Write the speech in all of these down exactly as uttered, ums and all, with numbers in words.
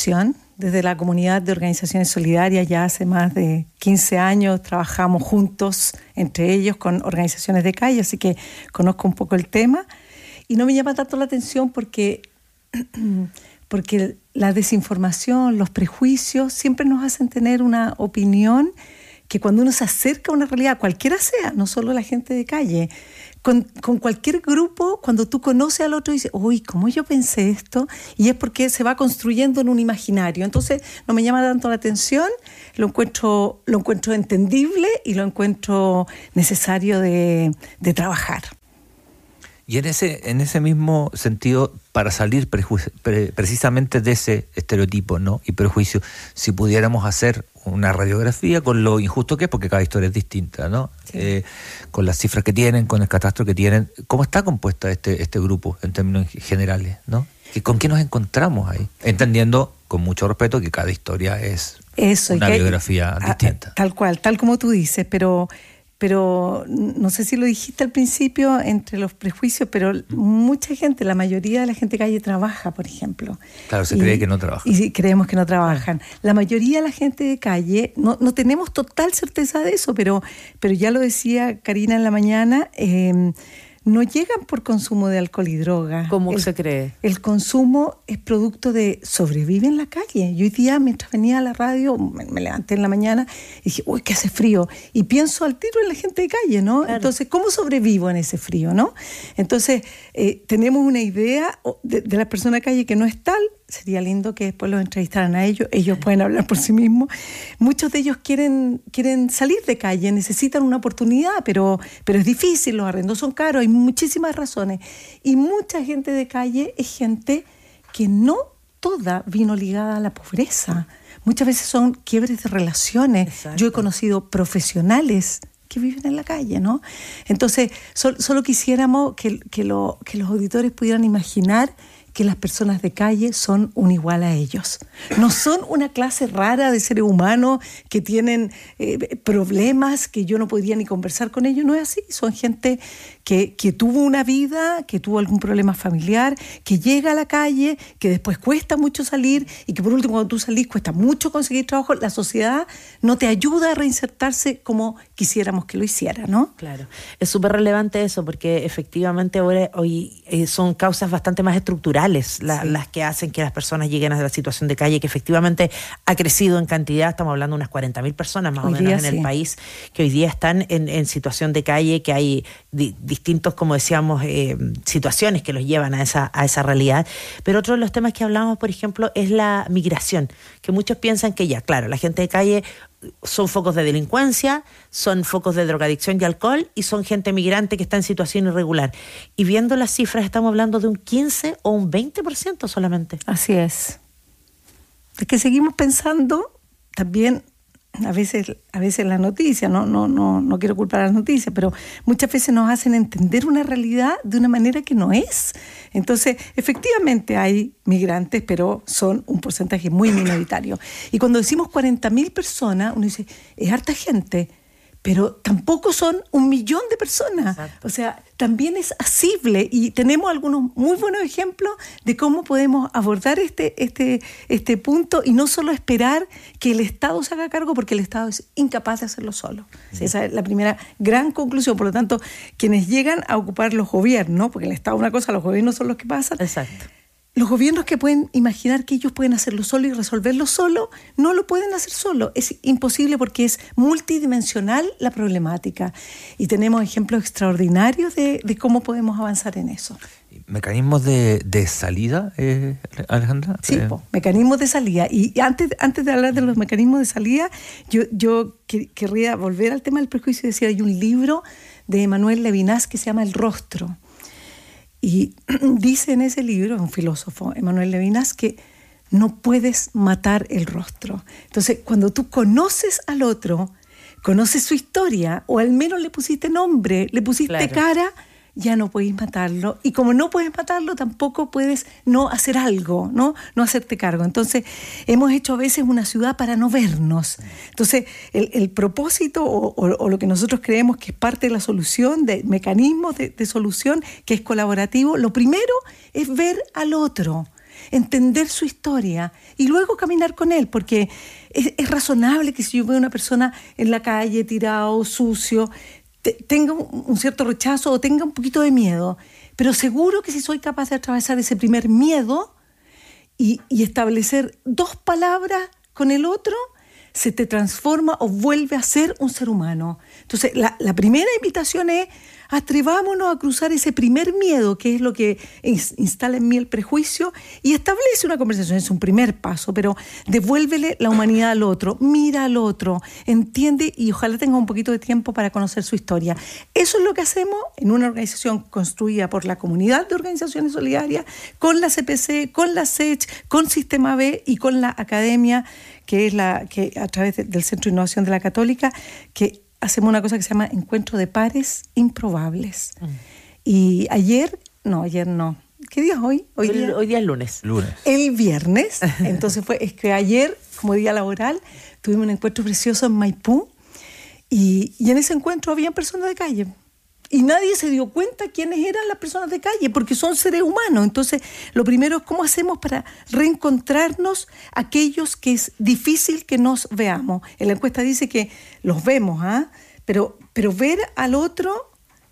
institución, desde la comunidad de organizaciones solidarias, ya hace más de quince años trabajamos juntos, entre ellos con organizaciones de calle, así que conozco un poco el tema. Y no me llama tanto la atención porque, porque la desinformación, los prejuicios, siempre nos hacen tener una opinión que cuando uno se acerca a una realidad, cualquiera sea, no solo la gente de calle, con, con cualquier grupo, cuando tú conoces al otro y dices, uy, ¿cómo yo pensé esto? Y es porque se va construyendo en un imaginario. Entonces, no me llama tanto la atención, lo encuentro, lo encuentro entendible y lo encuentro necesario de, de trabajar. Y en ese, en ese mismo sentido, para salir preju- pre- precisamente de ese estereotipo, ¿no? y prejuicio, si pudiéramos hacer una radiografía con lo injusto que es, porque cada historia es distinta, ¿no? Sí. Eh, con las cifras que tienen, con el catastro que tienen, ¿cómo está compuesta este, este grupo en términos generales, ¿no? ¿Con qué nos encontramos ahí? Entendiendo, con mucho respeto, que cada historia es Eso, una biografía hay, distinta. A, tal cual, tal como tú dices, pero... Pero no sé si lo dijiste al principio entre los prejuicios, pero mucha gente, la mayoría de la gente de calle trabaja, por ejemplo. Claro, se y, cree que no trabajan. Y creemos que no trabajan. La mayoría de la gente de calle, no, no tenemos total certeza de eso, pero, pero ya lo decía Karina en la mañana, eh, no llegan por consumo de alcohol y droga. ¿Cómo el, se cree? El consumo es producto de sobrevive en la calle. Yo hoy día, mientras venía a la radio, me, me levanté en la mañana y dije, uy, que hace frío. Y pienso al tiro en la gente de calle, ¿no? Claro. Entonces, ¿cómo sobrevivo en ese frío, no? Entonces, eh, tenemos una idea de, de la persona de calle que no es tal. Sería lindo que después los entrevistaran a ellos. Ellos pueden hablar por sí mismos. Muchos de ellos quieren, quieren salir de calle, necesitan una oportunidad, pero, pero es difícil, los arrendos son caros, hay muchísimas razones. Y mucha gente de calle es gente que no toda vino ligada a la pobreza. Muchas veces son quiebres de relaciones. Exacto. Yo he conocido profesionales que viven en la calle, ¿no? Entonces, sol, solo quisiéramos que, que, lo, que los auditores pudieran imaginar que las personas de calle son un igual a ellos. No son una clase rara de seres humanos que tienen eh, problemas que yo no podría ni conversar con ellos. No es así. Son gente que, que tuvo una vida, que tuvo algún problema familiar, que llega a la calle, que después cuesta mucho salir y que por último cuando tú salís cuesta mucho conseguir trabajo. La sociedad no te ayuda a reinsertarse como quisiéramos que lo hiciera, ¿no? Claro. Es súper relevante eso porque efectivamente ahora, hoy eh, son causas bastante más estructurales La, sí. las que hacen que las personas lleguen a la situación de calle, que efectivamente ha crecido en cantidad. Estamos hablando de unas cuarenta mil personas más hoy o menos día, en sí. el país que hoy día están en, en situación de calle, que hay di, distintos, como decíamos, eh, situaciones que los llevan a esa, a esa realidad. Pero otro de los temas que hablamos, por ejemplo, es la migración, que muchos piensan que ya, claro, la gente de calle son focos de delincuencia, son focos de drogadicción y alcohol y son gente migrante que está en situación irregular. Y viendo las cifras estamos hablando de un quince o un veinte por ciento solamente. Así es. Es que seguimos pensando también, a veces, a veces las noticias, no, no, no, no quiero culpar a las noticias, pero muchas veces nos hacen entender una realidad de una manera que no es. Entonces, efectivamente hay migrantes, pero son un porcentaje muy minoritario. Y cuando decimos cuarenta mil personas, uno dice, es harta gente, pero tampoco son un millón de personas. Exacto. O sea, también es asible y tenemos algunos muy buenos ejemplos de cómo podemos abordar este, este, este punto y no solo esperar que el Estado se haga cargo, porque el Estado es incapaz de hacerlo solo. Sí. Esa es la primera gran conclusión. Por lo tanto, quienes llegan a ocupar los gobiernos, porque el Estado es una cosa, los gobiernos son los que pasan. Exacto. Los gobiernos que pueden imaginar que ellos pueden hacerlo solo y resolverlo solo, no lo pueden hacer solo. Es imposible porque es multidimensional la problemática. Y tenemos ejemplos extraordinarios de, de cómo podemos avanzar en eso. ¿Mecanismos de, de salida, eh, Alejandra? Sí, eh. po, mecanismos de salida. Y antes, antes de hablar de los mecanismos de salida, yo, yo que, querría volver al tema del prejuicio y decir, hay un libro de Emmanuel Levinas que se llama El Rostro. Y dice en ese libro, un filósofo, Emmanuel Levinas, que no puedes matar el rostro. Entonces, cuando tú conoces al otro, conoces su historia, o al menos le pusiste nombre, le pusiste claro. cara, ya no puedes matarlo. Y como no puedes matarlo, tampoco puedes no hacer algo, ¿no? No hacerte cargo. Entonces, hemos hecho a veces una ciudad para no vernos. Entonces, el, el propósito o, o, o lo que nosotros creemos que es parte de la solución, de mecanismos de, de solución, que es colaborativo, lo primero es ver al otro. entender su historia y luego caminar con él, porque es, es razonable que si yo veo a una persona en la calle tirado, sucio, te, tenga un, un cierto rechazo o tenga un poquito de miedo, pero seguro que si soy capaz de atravesar ese primer miedo y, y establecer dos palabras con el otro, se te transforma o vuelve a ser un ser humano. Entonces, la, la primera invitación es: atrevámonos a cruzar ese primer miedo, que es lo que instala en mí el prejuicio, y establece una conversación. Es un primer paso, pero devuélvele la humanidad al otro, mira al otro, entiende, y ojalá tenga un poquito de tiempo para conocer su historia. Eso es lo que hacemos en una organización construida por la comunidad de organizaciones solidarias, con la C P C, con la S E C H, con Sistema B y con la academia, que es la que a través de, del Centro de Innovación de la Católica, que hacemos una cosa que se llama Encuentro de Pares Improbables. Mm. Y ayer, no, ayer no. ¿Qué día es hoy? Hoy, el, día, hoy día es lunes. Lunes. El viernes. Entonces fue, es que ayer, como día laboral, tuvimos un encuentro precioso en Maipú, y, y en ese encuentro habían personas de calle. Y nadie se dio cuenta quiénes eran las personas de calle, porque son seres humanos. Entonces, lo primero es cómo hacemos para reencontrarnos aquellos que es difícil que nos veamos. En la encuesta dice que los vemos, ¿ah? Pero, pero ver al otro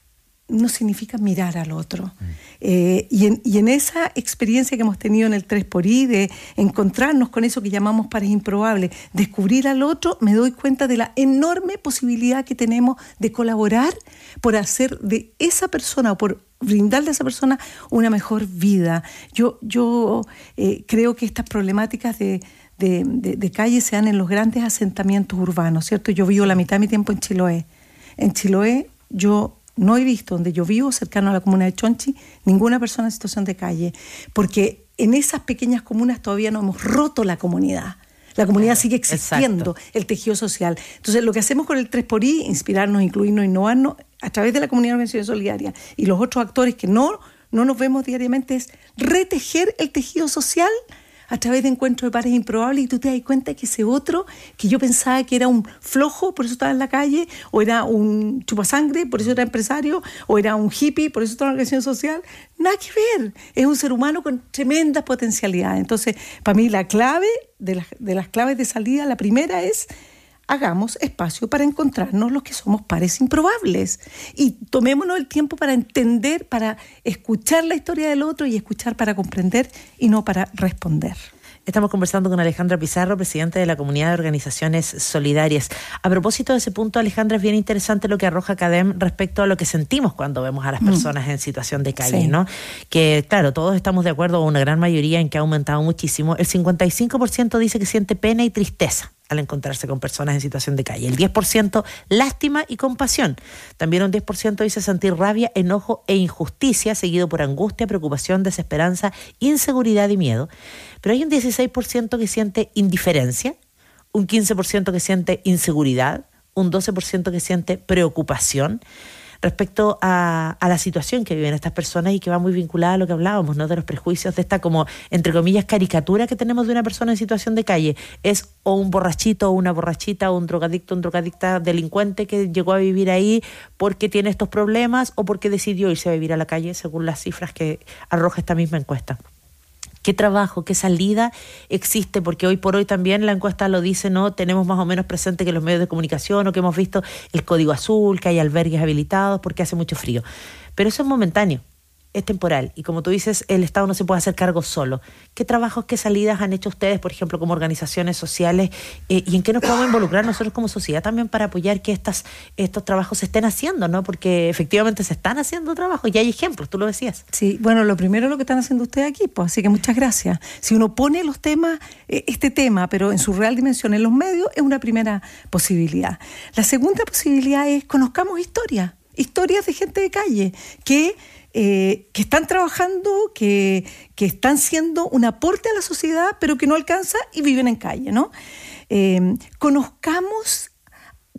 no significa mirar al otro. Mm. Eh, y, en, y en esa experiencia que hemos tenido en el tres por I, de encontrarnos con eso que llamamos pares improbables, descubrir al otro, me doy cuenta de la enorme posibilidad que tenemos de colaborar por hacer de esa persona o por brindarle a esa persona una mejor vida. Yo, yo eh, creo que estas problemáticas de, de, de, de calle se dan en los grandes asentamientos urbanos, ¿cierto? Yo vivo la mitad de mi tiempo en Chiloé. En Chiloé yo no he visto, donde yo vivo, cercano a la comuna de Chonchi, ninguna persona en situación de calle, porque en esas pequeñas comunas todavía no hemos roto la comunidad. La comunidad sigue existiendo. Exacto. El tejido social. Entonces, lo que hacemos con el tres por I, inspirarnos, incluirnos, innovarnos, a través de la comunidad de organizaciones solidarias y los otros actores que no, no nos vemos diariamente, es retejer el tejido social a través de encuentros de pares improbables, y tú te das cuenta que ese otro, que yo pensaba que era un flojo, por eso estaba en la calle, o era un chupasangre, por eso era empresario, o era un hippie, por eso estaba en la organización social, nada que ver. Es un ser humano con tremendas potencialidades. Entonces, para mí la clave de las, de las claves de salida, la primera es: hagamos espacio para encontrarnos los que somos pares improbables y tomémonos el tiempo para entender, para escuchar la historia del otro y escuchar para comprender y no para responder. Estamos conversando con Alejandra Pizarro, presidenta de la Comunidad de Organizaciones Solidarias. A propósito de ese punto, Alejandra, es bien interesante lo que arroja CADEM respecto a lo que sentimos cuando vemos a las personas mm. en situación de calle, sí. ¿no? Que, claro, todos estamos de acuerdo, una gran mayoría, en que ha aumentado muchísimo. El cincuenta y cinco por ciento dice que siente pena y tristeza al encontrarse con personas en situación de calle. El diez por ciento lástima y compasión. También un diez por ciento dice sentir rabia, enojo e injusticia, seguido por angustia, preocupación, desesperanza, inseguridad y miedo. Pero hay un dieciséis por ciento que siente indiferencia, un quince por ciento que siente inseguridad, un doce por ciento que siente preocupación respecto a, a la situación que viven estas personas, y que va muy vinculada a lo que hablábamos, ¿no? De los prejuicios, de esta como, entre comillas, caricatura que tenemos de una persona en situación de calle. Es o un borrachito o una borrachita, o un drogadicto, un drogadicta delincuente que llegó a vivir ahí porque tiene estos problemas o porque decidió irse a vivir a la calle, según las cifras que arroja esta misma encuesta. ¿Qué trabajo, qué salida existe? Porque hoy por hoy también la encuesta lo dice, ¿no? Tenemos más o menos presente que los medios de comunicación, o que hemos visto el código azul, que hay albergues habilitados porque hace mucho frío. Pero eso es momentáneo, es temporal. Y como tú dices, el Estado no se puede hacer cargo solo. ¿Qué trabajos, qué salidas han hecho ustedes, por ejemplo, como organizaciones sociales? Eh, ¿Y en qué nos podemos involucrar nosotros como sociedad también para apoyar que estas, estos trabajos se estén haciendo, ¿no? Porque efectivamente se están haciendo trabajos y hay ejemplos, tú lo decías. Sí, bueno, lo primero es lo que están haciendo ustedes aquí, pues, así que muchas gracias. Si uno pone los temas, eh, este tema, pero en su real dimensión en los medios, es una primera posibilidad. La segunda posibilidad es conozcamos historias, historias de gente de calle que... Eh, que están trabajando, que, que están siendo un aporte a la sociedad, pero que no alcanza y viven en calle, ¿no? Eh, conozcamos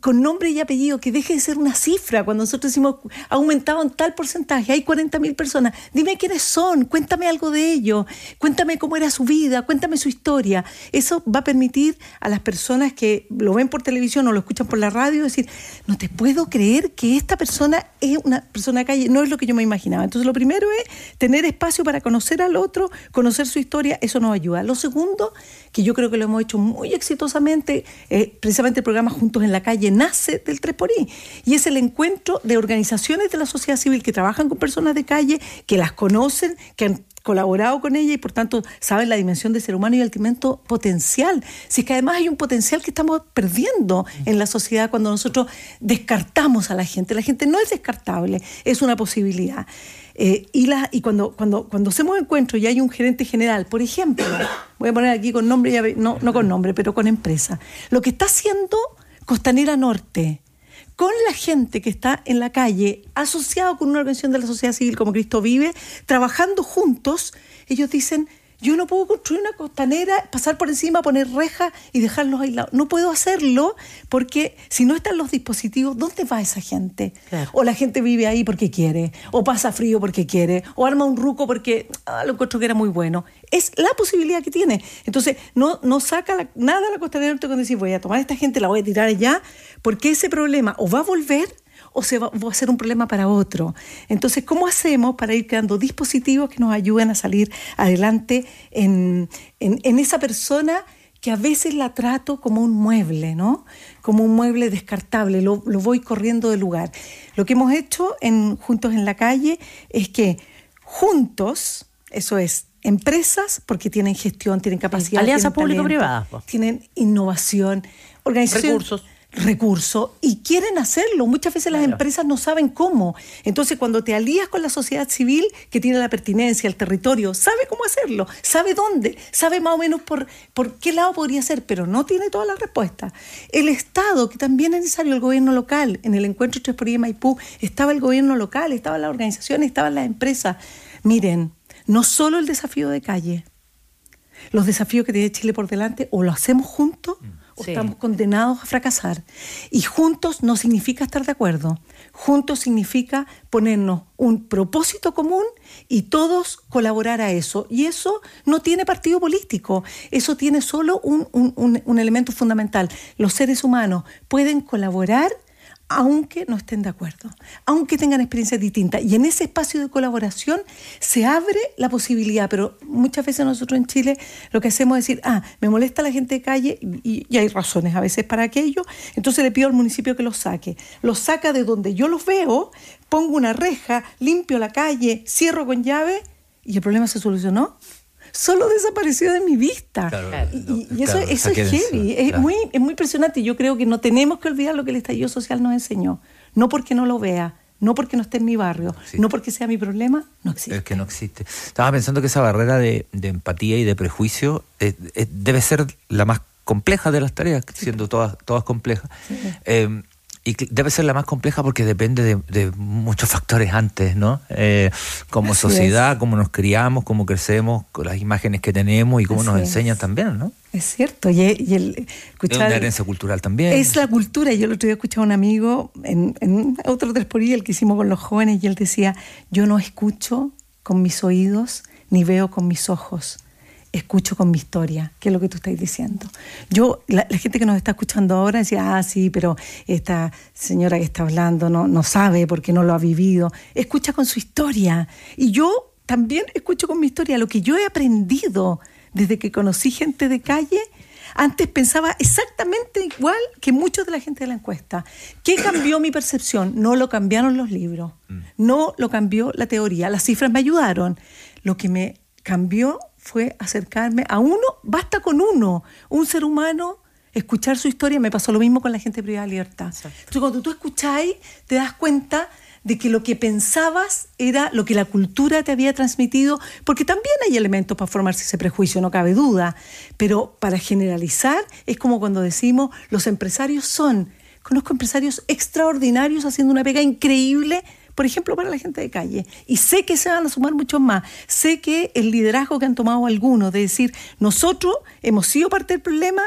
con nombre y apellido, que deje de ser una cifra. Cuando nosotros decimos, ha aumentado en tal porcentaje, hay cuarenta mil personas, dime quiénes son, cuéntame algo de ellos, cuéntame cómo era su vida, cuéntame su historia. Eso va a permitir a las personas que lo ven por televisión o lo escuchan por la radio decir, no te puedo creer que esta persona es una persona de calle, no es lo que yo me imaginaba. Entonces lo primero es tener espacio para conocer al otro, conocer su historia, eso nos ayuda. Lo segundo, que yo creo que lo hemos hecho muy exitosamente, eh, precisamente el programa Juntos en la Calle nace del tres por I, y es el encuentro de organizaciones de la sociedad civil que trabajan con personas de calle, que las conocen, que han colaborado con ella y por tanto saben la dimensión del ser humano y el alto potencial. Si es que además hay un potencial que estamos perdiendo en la sociedad cuando nosotros descartamos a la gente. La gente no es descartable, es una posibilidad. Eh, y la, y cuando, cuando, cuando hacemos encuentros y hay un gerente general, por ejemplo, voy a poner aquí con nombre, y no, no con nombre, pero con empresa, lo que está haciendo Costanera Norte con la gente que está en la calle, asociado con una organización de la sociedad civil como Cristo Vive, trabajando juntos, ellos dicen, yo no puedo construir una costanera, pasar por encima, poner rejas y dejarlos aislados. No puedo hacerlo porque si no están los dispositivos, ¿dónde va esa gente? Claro. O la gente vive ahí porque quiere, o pasa frío porque quiere, o arma un ruco porque ah, lo encuentro que era muy bueno. Es la posibilidad que tiene. Entonces, no, no saca la, nada a la Costanera Norte cuando decir, voy a tomar a esta gente, la voy a tirar allá, porque ese problema o va a volver o se va, va a ser un problema para otro. Entonces, ¿cómo hacemos para ir creando dispositivos que nos ayuden a salir adelante en, en, en esa persona que a veces la trato como un mueble, ¿no? Como un mueble descartable, lo, lo voy corriendo del lugar. Lo que hemos hecho en Juntos en la Calle es que juntos, eso es, empresas, porque tienen gestión, tienen capacidad, sí, alianza tienen público-privada, talento, tienen innovación, organización, recursos. recursos y quieren hacerlo. Muchas veces las claro. empresas no saben cómo. Entonces, cuando te alías con la sociedad civil que tiene la pertinencia, el territorio, sabe cómo hacerlo, sabe dónde, sabe más o menos por, por qué lado podría ser, pero no tiene todas las respuestas. El Estado, que también es necesario, el gobierno local, en el encuentro tres por I de Maipú, estaba el gobierno local, estaban las organizaciones, estaban las empresas. Miren, no solo el desafío de calle, los desafíos que tiene Chile por delante, o lo hacemos juntos, o sí. estamos condenados a fracasar. Y juntos no significa estar de acuerdo. Juntos significa ponernos un propósito común y todos colaborar a eso. Y eso no tiene partido político. Eso tiene solo un, un, un, un elemento fundamental. Los seres humanos pueden colaborar aunque no estén de acuerdo, aunque tengan experiencias distintas. Y en ese espacio de colaboración se abre la posibilidad, pero muchas veces nosotros en Chile lo que hacemos es decir, ah, me molesta la gente de calle, y, y hay razones a veces para aquello, entonces le pido al municipio que los saque. Los saca de donde yo los veo, pongo una reja, limpio la calle, cierro con llave, y el problema se solucionó. Solo desapareció de mi vista. Claro, y, no, y eso, claro, eso es heavy, es, claro. muy, es muy impresionante. Yo creo que no tenemos que olvidar lo que el estallido social nos enseñó. No porque no lo vea, no porque no esté en mi barrio, sí. no porque sea mi problema, no existe. Es que no existe. Estaba pensando que esa barrera de, de empatía y de prejuicio eh, eh, debe ser la más compleja de las tareas, sí. siendo todas, todas complejas. Sí. Eh, Y debe ser la más compleja porque depende de, de muchos factores antes, ¿no? Eh, como Así sociedad, es. Cómo nos criamos, cómo crecemos, con las imágenes que tenemos y cómo Así nos es. enseñan también, ¿no? Es cierto. Y, y el, escuchar, es una herencia cultural también. Es la cultura. Yo el otro día escuchaba a un amigo en, en otro tres por I, el que hicimos con los jóvenes, y él decía, yo no escucho con mis oídos ni veo con mis ojos. Escucho con mi historia, que es lo que tú estás diciendo. Yo, la, la gente que nos está escuchando ahora decía, ah, sí, pero esta señora que está hablando no, no sabe porque no lo ha vivido. Escucha con su historia. Y yo también escucho con mi historia. Lo que yo he aprendido desde que conocí gente de calle, antes pensaba exactamente igual que muchos de la gente de la encuesta. ¿Qué cambió mi percepción? No lo cambiaron los libros, no lo cambió la teoría. Las cifras me ayudaron. Lo que me cambió fue acercarme a uno, basta con uno, un ser humano, escuchar su historia. Me pasó lo mismo con la gente privada de libertad. Exacto. Entonces, cuando tú escucháis, te das cuenta de que lo que pensabas era lo que la cultura te había transmitido, porque también hay elementos para formarse ese prejuicio, no cabe duda, pero para generalizar es como cuando decimos los empresarios son, conozco empresarios extraordinarios haciendo una pega increíble, por ejemplo, para la gente de calle. Y sé que se van a sumar muchos más. Sé que el liderazgo que han tomado algunos, de decir, nosotros hemos sido parte del problema,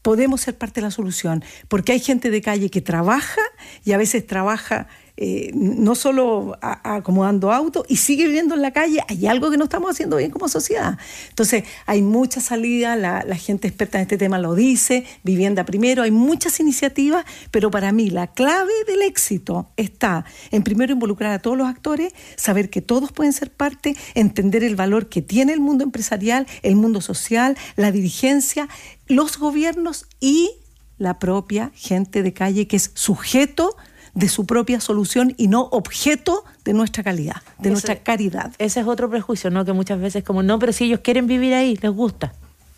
podemos ser parte de la solución, porque hay gente de calle que trabaja y a veces trabaja eh, no solo a, a acomodando autos y sigue viviendo en la calle. Hay algo que no estamos haciendo bien como sociedad. Entonces hay mucha salida, la, la gente experta en este tema lo dice, vivienda primero, hay muchas iniciativas, pero para mí la clave del éxito está en primero involucrar a todos los actores, saber que todos pueden ser parte, entender el valor que tiene el mundo empresarial, el mundo social, la dirigencia, los gobiernos y la propia gente de calle, que es sujeto de su propia solución y no objeto de nuestra calidad, de ese, nuestra caridad. Ese es otro prejuicio, ¿no? Que muchas veces como, no, pero si ellos quieren vivir ahí, les gusta.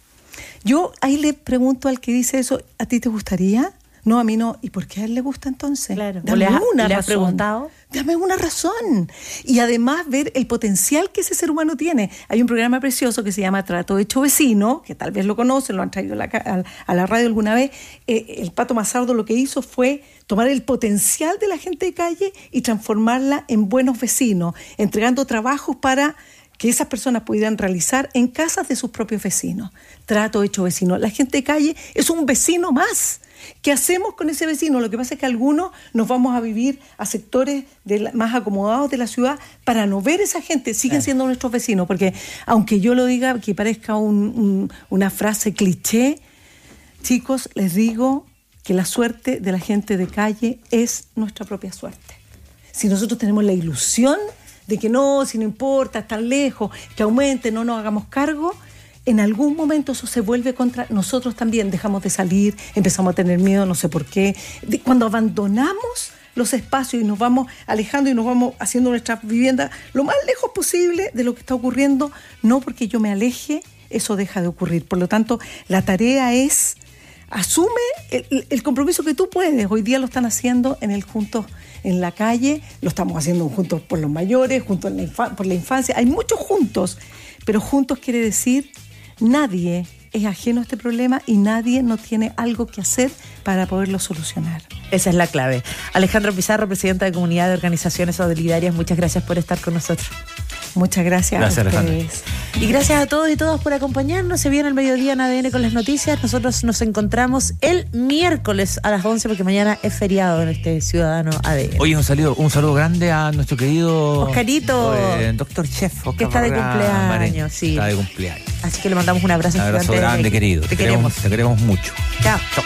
Yo ahí le pregunto al que dice eso, ¿a ti te gustaría? No, a mí no. ¿Y por qué a él le gusta entonces? Claro. Dame ¿Le has, una ¿le razón. has preguntado? Dame una razón. Y además ver el potencial que ese ser humano tiene. Hay un programa precioso que se llama Trato Hecho Vecino, que tal vez lo conocen, lo han traído a la, a, a la radio alguna vez. Eh, el Pato Massardo lo que hizo fue tomar el potencial de la gente de calle y transformarla en buenos vecinos, entregando trabajos para que esas personas pudieran realizar en casas de sus propios vecinos. Trato Hecho Vecino. La gente de calle es un vecino más. ¿Qué hacemos con ese vecino? Lo que pasa es que algunos nos vamos a vivir a sectores de la, más acomodados de la ciudad para no ver esa gente. Siguen siendo nuestros vecinos, porque aunque yo lo diga que parezca un, un, una frase cliché, chicos, les digo que la suerte de la gente de calle es nuestra propia suerte. Si nosotros tenemos la ilusión de que no, si no importa, están lejos, que aumente, no nos hagamos cargo, en algún momento eso se vuelve contra nosotros también. Dejamos de salir, empezamos a tener miedo, no sé por qué. De, cuando abandonamos los espacios y nos vamos alejando y nos vamos haciendo nuestra vivienda lo más lejos posible de lo que está ocurriendo, no porque yo me aleje, eso deja de ocurrir. Por lo tanto, la tarea es, asume el, el compromiso que tú puedes. Hoy día lo están haciendo en el Juntos en la Calle, lo estamos haciendo juntos por los mayores, juntos en la infa- por la infancia. Hay muchos juntos, pero juntos quiere decir nadie es ajeno a este problema y nadie no tiene algo que hacer para poderlo solucionar. Esa es la clave. Alejandra Pizarro, presidenta de Comunidad de Organizaciones Solidarias, muchas gracias por estar con nosotros. Muchas gracias, gracias a ustedes. Alejandra. Y gracias a todos y todas por acompañarnos. Se viene el mediodía en A D N con las noticias. Nosotros nos encontramos el miércoles a las once porque mañana es feriado en este Ciudadano A D N. Oye, un saludo, un saludo grande a nuestro querido Oscarito, eh, doctor Chef Oscar que está de Barragán cumpleaños, Marengo, sí. Está de cumpleaños. Así que le mandamos un abrazo, Un abrazo gigante grande, desde aquí. querido. Te Te queremos. Te queremos mucho. Chao. Chao.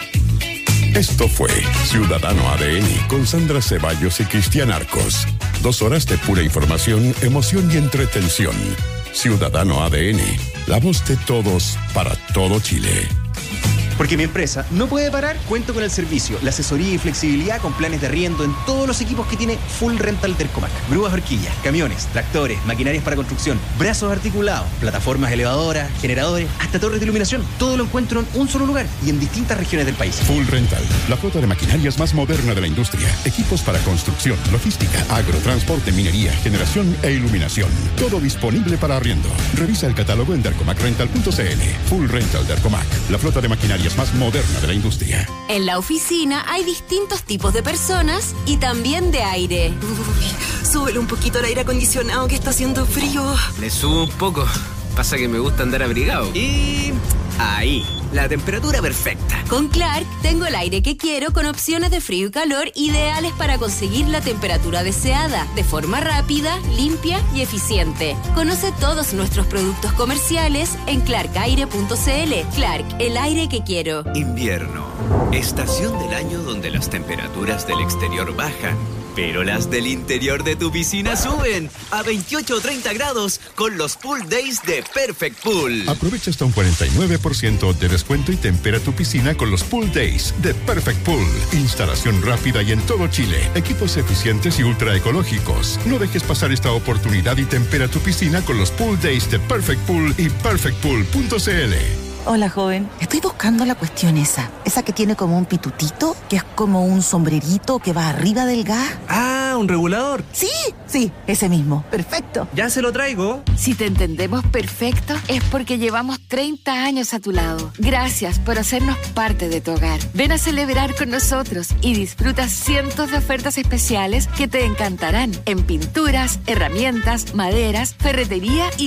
Esto fue Ciudadano A D N con Sandra Ceballos y Cristian Arcos. Dos horas de pura información, emoción y entretención. Ciudadano A D N, la voz de todos para todo Chile. Porque mi empresa no puede parar, cuento con el servicio, la asesoría y flexibilidad con planes de arriendo en todos los equipos que tiene Full Rental Dercomac. Grúas, horquillas, camiones, tractores, maquinarias para construcción, brazos articulados, plataformas elevadoras, generadores, hasta torres de iluminación. Todo lo encuentro en un solo lugar y en distintas regiones del país. Full Rental, la flota de maquinarias más moderna de la industria. Equipos para construcción, logística, agrotransporte, minería, generación e iluminación. Todo disponible para arriendo. Revisa el catálogo en dercomac rental punto c l. Full Rental Dercomac, la flota de maquinarias más moderna de la industria. En la oficina hay distintos tipos de personas y también de aire. Uy, súbele un poquito el aire acondicionado que está haciendo frío. Le subo un poco. Pasa que me gusta andar abrigado. Y ahí, la temperatura perfecta. Con Clark tengo el aire que quiero con opciones de frío y calor ideales para conseguir la temperatura deseada de forma rápida, limpia y eficiente. Conoce todos nuestros productos comerciales en clark aire punto c l. Clark, el aire que quiero. Invierno, estación del año donde las temperaturas del exterior bajan, pero las del interior de tu piscina suben a veintiocho o treinta grados con los Pool Days de Perfect Pool. Aprovecha hasta un cuarenta y nueve por ciento de descuento y tempera tu piscina con los Pool Days de Perfect Pool. Instalación rápida y en todo Chile. Equipos eficientes y ultra ecológicos. No dejes pasar esta oportunidad y tempera tu piscina con los Pool Days de Perfect Pool y perfect pool punto c l. Hola, joven. Estoy buscando la cuestión esa. Esa que tiene como un pitutito, que es como un sombrerito que va arriba del gas. Ah, ¿un regulador? Sí, sí, ese mismo. Perfecto. Ya se lo traigo. Si te entendemos perfecto, es porque llevamos treinta años a tu lado. Gracias por hacernos parte de tu hogar. Ven a celebrar con nosotros y disfruta cientos de ofertas especiales que te encantarán en pinturas, herramientas, maderas, ferretería y